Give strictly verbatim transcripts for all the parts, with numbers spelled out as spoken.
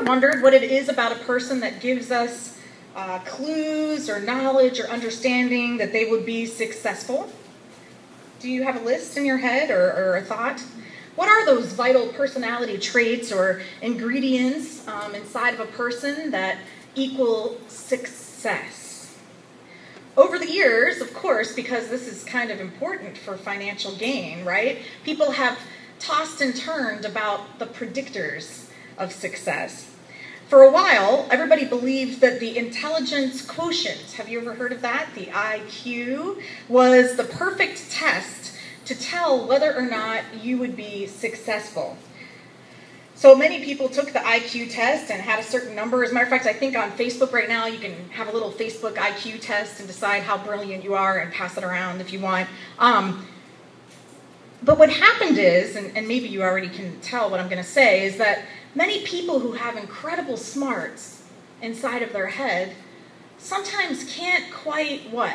ever wondered what it is about a person that gives us uh, clues or knowledge or understanding that they would be successful? Do you have a list in your head or, or a thought? What are those vital personality traits or ingredients um, inside of a person that equal success? Over the years, of course, because this is kind of important for financial gain, right? People have tossed and turned about the predictors of success. For a while, everybody believed that the intelligence quotient, have you ever heard of that? The I Q, was the perfect test to tell whether or not you would be successful. So many people took the I Q test and had a certain number. As a matter of fact, I think on Facebook right now, you can have a little Facebook I Q test and decide how brilliant you are and pass it around if you want. Um, but what happened is, and, and maybe you already can tell what I'm going to say, is that many people who have incredible smarts inside of their head sometimes can't quite, what?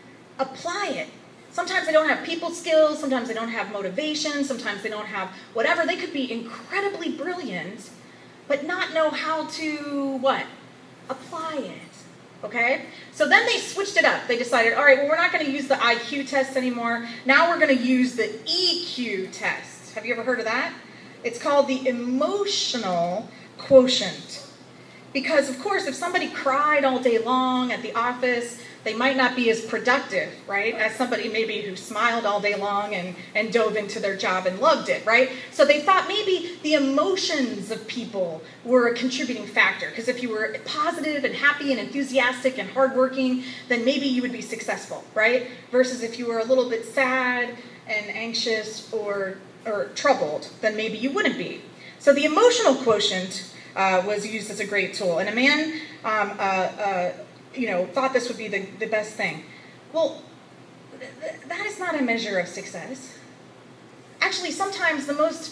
Apply it. Sometimes they don't have people skills, sometimes they don't have motivation, sometimes they don't have whatever. They could be incredibly brilliant, but not know how to, what? Apply it, okay? So then they switched it up. They decided, all right, well, we're not going to use the I Q test anymore. Now we're going to use the E Q test. Have you ever heard of that? It's called the emotional quotient. Because, of course, if somebody cried all day long at the office, they might not be as productive, right, as somebody maybe who smiled all day long and, and dove into their job and loved it, right? So they thought maybe the emotions of people were a contributing factor, because if you were positive and happy and enthusiastic and hardworking, then maybe you would be successful, right? Versus if you were a little bit sad and anxious or, or troubled, then maybe you wouldn't be. So the emotional quotient uh, was used as a great tool. And a man... Um, uh, uh, you know, thought this would be the, the best thing. Well, th th that is not a measure of success. Actually, sometimes the most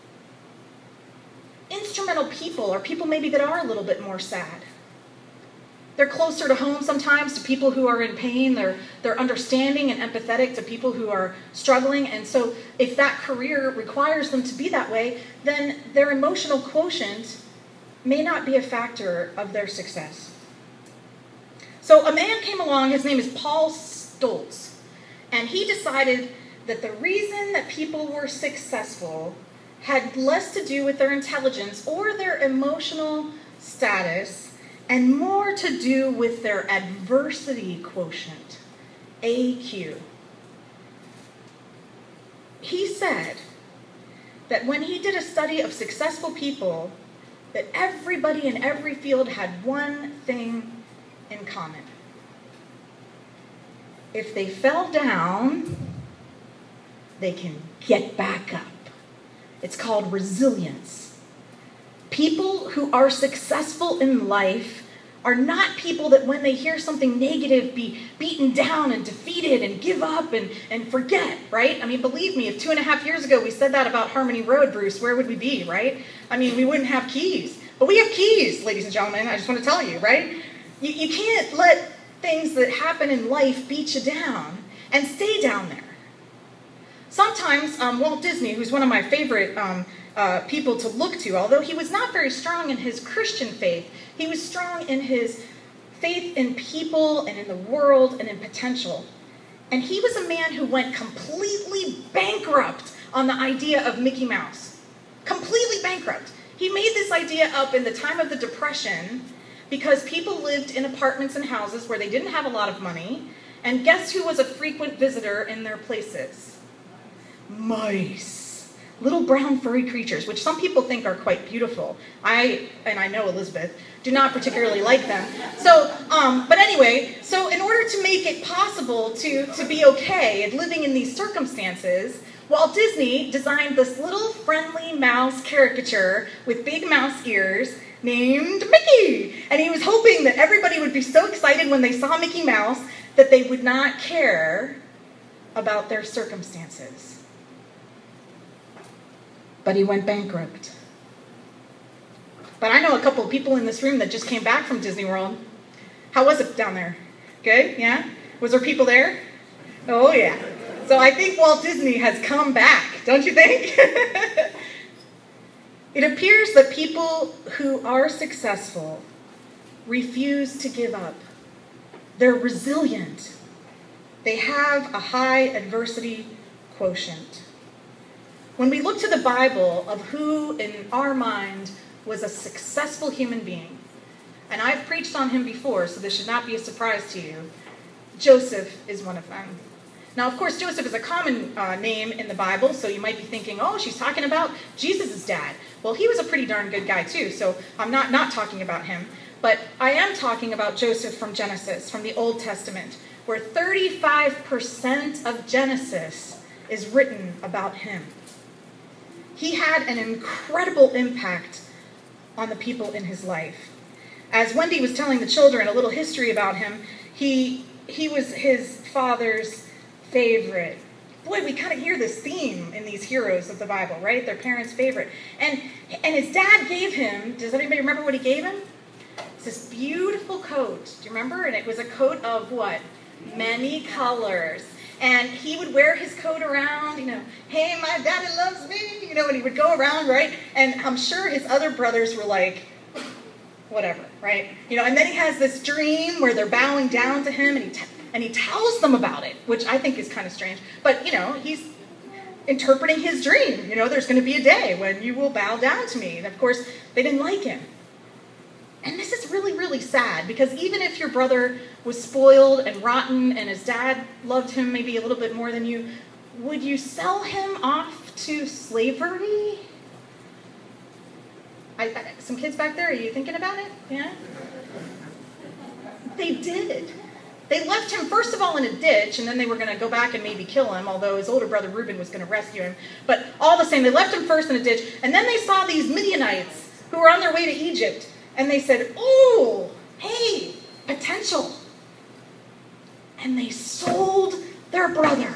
instrumental people are people maybe that are a little bit more sad. They're closer to home sometimes to people who are in pain. They're, they're understanding and empathetic to people who are struggling. And so if that career requires them to be that way, then their emotional quotient may not be a factor of their success. So a man came along, his name is Paul Stoltz, and he decided that the reason that people were successful had less to do with their intelligence or their emotional status and more to do with their adversity quotient, A Q. He said that when he did a study of successful people, that everybody in every field had one thing in common. If they fell down, they can get back up. It's called resilience. People who are successful in life are not people that when they hear something negative be beaten down and defeated and give up and, and forget, right? I mean, believe me, if two and a half years ago we said that about Harmony Road, Bruce, where would we be, right? I mean, we wouldn't have keys. But we have keys, ladies and gentlemen, I just want to tell you, right? You, you can't let things that happen in life beat you down and stay down there. Sometimes um, Walt Disney, who's one of my favorite um, uh, people to look to, although he was not very strong in his Christian faith, he was strong in his faith in people and in the world and in potential. And he was a man who went completely bankrupt on the idea of Mickey Mouse. Completely bankrupt. He made this idea up in the time of the Depression because people lived in apartments and houses where they didn't have a lot of money, and guess who was a frequent visitor in their places? Mice. Little brown furry creatures, which some people think are quite beautiful. I, and I know Elizabeth, do not particularly like them. So, um, but anyway, so in order to make it possible to, to be okay at living in these circumstances, Walt Disney designed this little friendly mouse caricature with big mouse ears named Mickey. And he was hoping that everybody would be so excited when they saw Mickey Mouse that they would not care about their circumstances. But he went bankrupt. But I know a couple of people in this room that just came back from Disney World. How was it down there? Good? Yeah? Was there people there? Oh, yeah. So I think Walt Disney has come back, don't you think? It appears that people who are successful refuse to give up. They're resilient. They have a high adversity quotient. When we look to the Bible of who in our mind was a successful human being, and I've preached on him before, so this should not be a surprise to you, Joseph is one of them. Now, of course, Joseph is a common uh, name in the Bible, so you might be thinking, oh, she's talking about Jesus' dad. Well, he was a pretty darn good guy, too, so I'm not not talking about him. But I am talking about Joseph from Genesis, from the Old Testament, where thirty-five percent of Genesis is written about him. He had an incredible impact on the people in his life. As Wendy was telling the children a little history about him, he, he was his father's favorite. Boy, we kind of hear this theme in these heroes of the Bible, right? Their parents' favorite. And, and his dad gave him, does anybody remember what he gave him? It's this beautiful coat. Do you remember? And it was a coat of what? Many colors. And he would wear his coat around, you know, hey, my daddy loves me, you know, and he would go around, right? And I'm sure his other brothers were like, whatever, right? You know, and then he has this dream where they're bowing down to him, and he t- and he tells them about it, which I think is kind of strange. But, you know, he's interpreting his dream. You know, there's going to be a day when you will bow down to me. And, of course, they didn't like him. And this is really, really sad, because even if your brother was spoiled and rotten and his dad loved him maybe a little bit more than you, would you sell him off to slavery? I, I, some kids back there, are you thinking about it? Yeah? They did. They left him, first of all, in a ditch, and then they were going to go back and maybe kill him, although his older brother Reuben was going to rescue him. But all the same, they left him first in a ditch, and then they saw these Midianites who were on their way to Egypt, and they said, ooh, hey, potential. And they sold their brother.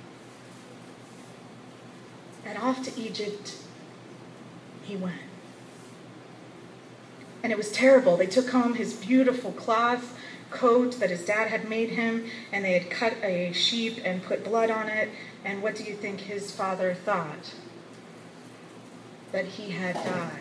And off to Egypt he went. And it was terrible. They took home his beautiful cloth coat that his dad had made him, and they had cut a sheep and put blood on it. And what do you think his father thought? That he had died.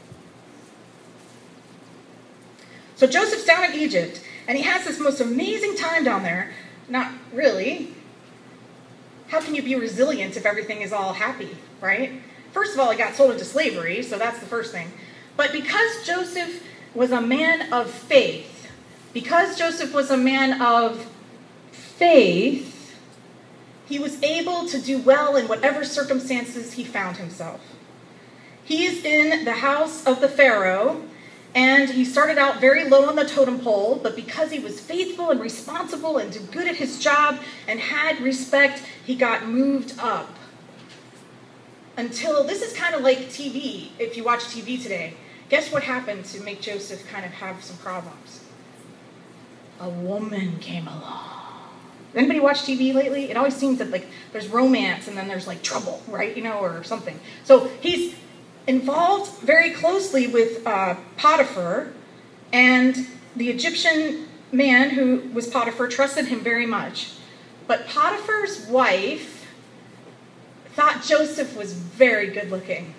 So Joseph's down in Egypt, and he has this most amazing time down there. Not really. How can you be resilient if everything is all happy, right? First of all, he got sold into slavery, so that's the first thing. But because Joseph was a man of faith, because Joseph was a man of faith, he was able to do well in whatever circumstances he found himself. He is in the house of the Pharaoh, and he started out very low on the totem pole, but because he was faithful and responsible and did good at his job and had respect, he got moved up. Until, this is kind of like T V, if you watch T V today. Guess what happened to make Joseph kind of have some problems? A woman came along. Anybody watch T V lately? It always seems that like there's romance and then there's like trouble, right? You know, or something. So he's involved very closely with uh, Potiphar, and the Egyptian man who was Potiphar trusted him very much. But Potiphar's wife thought Joseph was very good looking.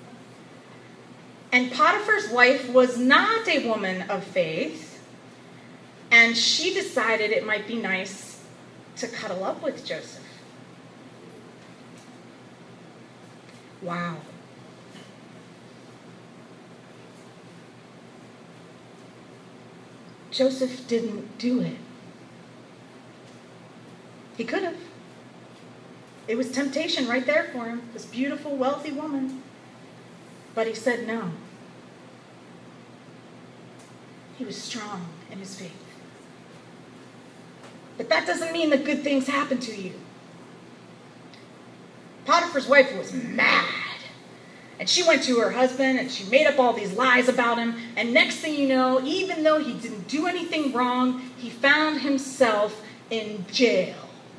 And Potiphar's wife was not a woman of faith, and she decided it might be nice to cuddle up with Joseph. Wow. Joseph didn't do it. He could have. It was temptation right there for him, this beautiful, wealthy woman. But he said no. He was strong in his faith. But that doesn't mean that good things happen to you. Potiphar's wife was mad. And she went to her husband and she made up all these lies about him. And next thing you know, even though he didn't do anything wrong, he found himself in jail.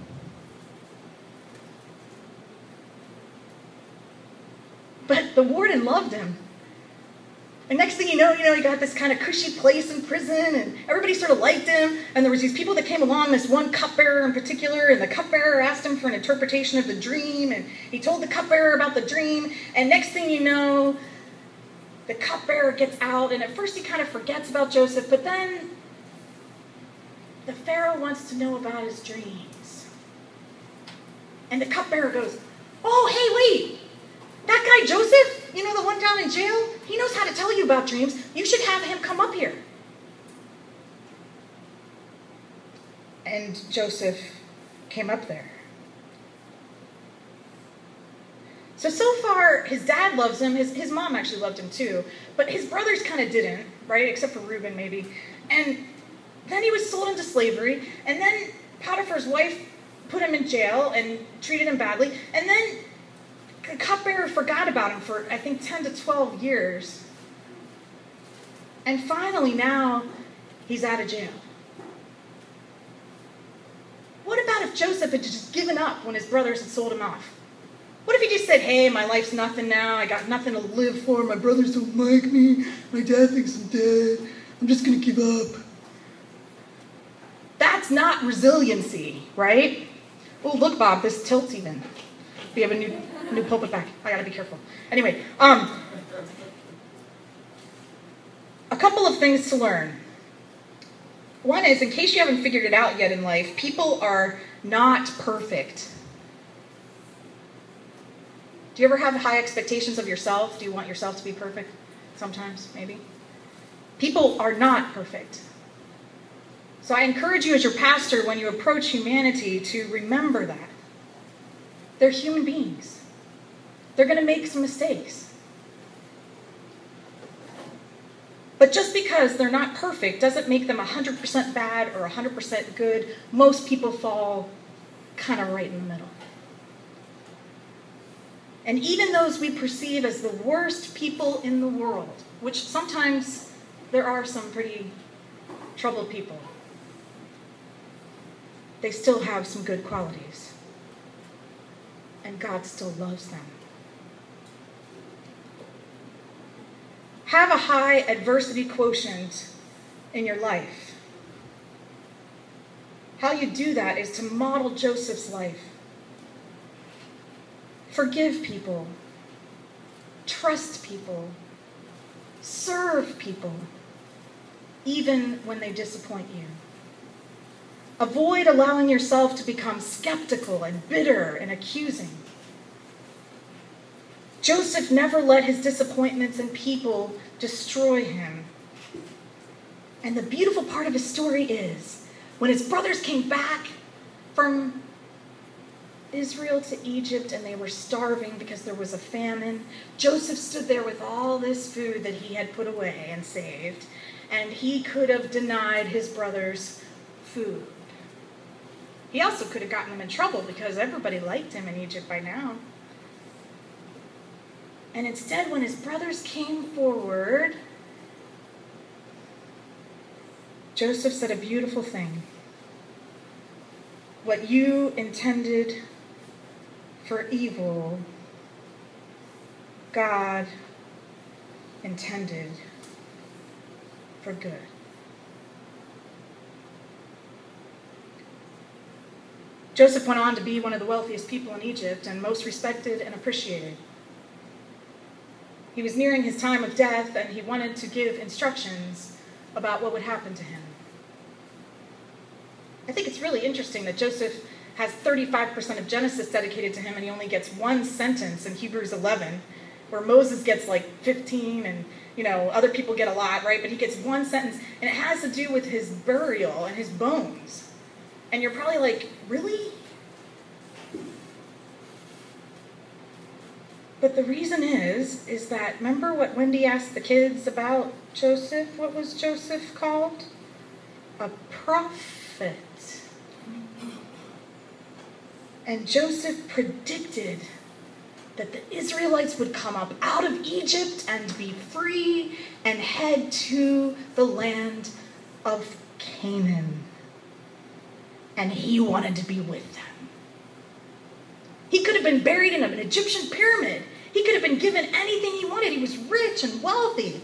But the warden loved him. And next thing you know, you know, he got this kind of cushy place in prison, and everybody sort of liked him. And there was these people that came along, this one cupbearer in particular, and the cupbearer asked him for an interpretation of the dream, and he told the cupbearer about the dream. And next thing you know, the cupbearer gets out, and at first he kind of forgets about Joseph, but then the Pharaoh wants to know about his dreams. And the cupbearer goes, oh, hey, wait, that guy Joseph, you know, the one down in jail, he knows how to tell you about dreams. You should have him come up here. And Joseph came up there. So, so far, his dad loves him. His, his mom actually loved him too. But his brothers kind of didn't, right? Except for Reuben, maybe. And then he was sold into slavery. And then Potiphar's wife put him in jail and treated him badly. And then the cupbearer forgot about him for, I think, ten to twelve years. And finally, now, he's out of jail. What about if Joseph had just given up when his brothers had sold him off? What if he just said, hey, my life's nothing now, I got nothing to live for, my brothers don't like me, my dad thinks I'm dead, I'm just going to give up. That's not resiliency, right? Oh, look, Bob, this tilts even. We have a new new pulpit back. I got to be careful. Anyway, um, a couple of things to learn. One is, in case you haven't figured it out yet in life, people are not perfect. Do you ever have high expectations of yourself? Do you want yourself to be perfect? Sometimes, maybe. People are not perfect. So I encourage you as your pastor, when you approach humanity, to remember that. They're human beings. They're going to make some mistakes. But just because they're not perfect doesn't make them one hundred percent bad or one hundred percent good. Most people fall kind of right in the middle. And even those we perceive as the worst people in the world, which sometimes there are some pretty troubled people, they still have some good qualities. And God still loves them. Have a high adversity quotient in your life. How you do that is to model Joseph's life. Forgive people. Trust people. Serve people, even when they disappoint you. Avoid allowing yourself to become skeptical and bitter and accusing. Joseph never let his disappointments in people destroy him. And the beautiful part of his story is, when his brothers came back from Israel to Egypt and they were starving because there was a famine, Joseph stood there with all this food that he had put away and saved, and he could have denied his brothers food. He also could have gotten them in trouble because everybody liked him in Egypt by now. And instead, when his brothers came forward, Joseph said a beautiful thing. What you intended for evil, God intended for good. Joseph went on to be one of the wealthiest people in Egypt and most respected and appreciated. He was nearing his time of death, and he wanted to give instructions about what would happen to him. I think it's really interesting that Joseph has thirty-five percent of Genesis dedicated to him, and he only gets one sentence in Hebrews eleven, where Moses gets like fifteen, and you know other people get a lot, right? But he gets one sentence, and it has to do with his burial and his bones. And you're probably like, really? But the reason is, is that, remember what Wendy asked the kids about Joseph? What was Joseph called? A prophet. And Joseph predicted that the Israelites would come up out of Egypt and be free and head to the land of Canaan. And he wanted to be with them. He could have been buried in an Egyptian pyramid. He could have been given anything he wanted. He was rich and wealthy.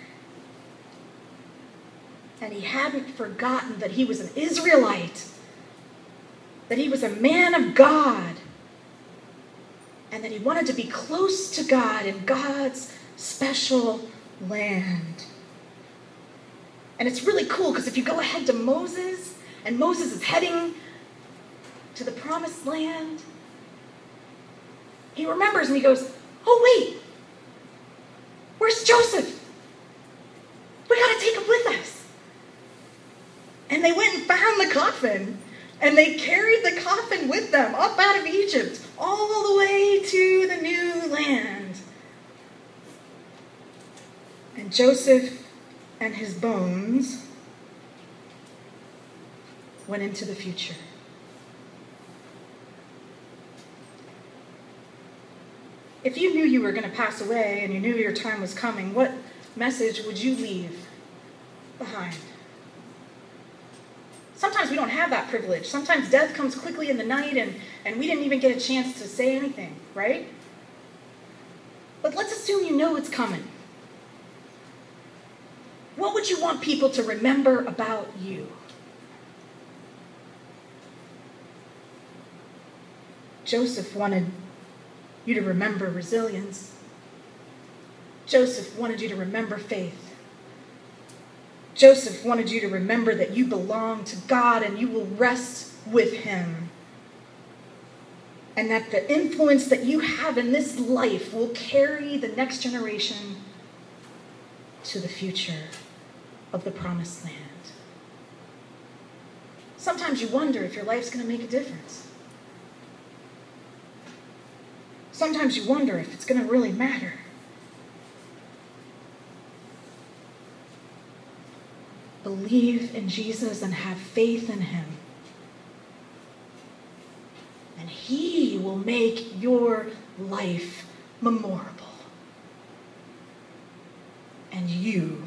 And he hadn't forgotten that he was an Israelite, that he was a man of God, and that he wanted to be close to God in God's special land. And it's really cool because if you go ahead to Moses, and Moses is heading to the promised land, he remembers and he goes, oh wait, where's Joseph? We got to take him with us. And they went and found the coffin, and they carried the coffin with them up out of Egypt, all the way to the new land. And Joseph and his bones went into the future. If you knew you were going to pass away and you knew your time was coming, what message would you leave behind? Sometimes we don't have that privilege. Sometimes death comes quickly in the night and, and we didn't even get a chance to say anything, right? But let's assume you know it's coming. What would you want people to remember about you? Joseph wanted you to remember resilience. Joseph wanted you to remember faith. Joseph wanted you to remember that you belong to God and you will rest with him. And that the influence that you have in this life will carry the next generation to the future of the promised land. Sometimes you wonder if your life's going to make a difference. Sometimes you wonder if it's going to really matter. Believe in Jesus and have faith in him. And he will make your life memorable. And you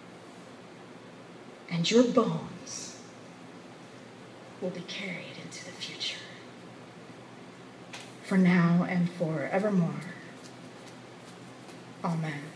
and your bones will be carried into the future. For now and forevermore. Amen.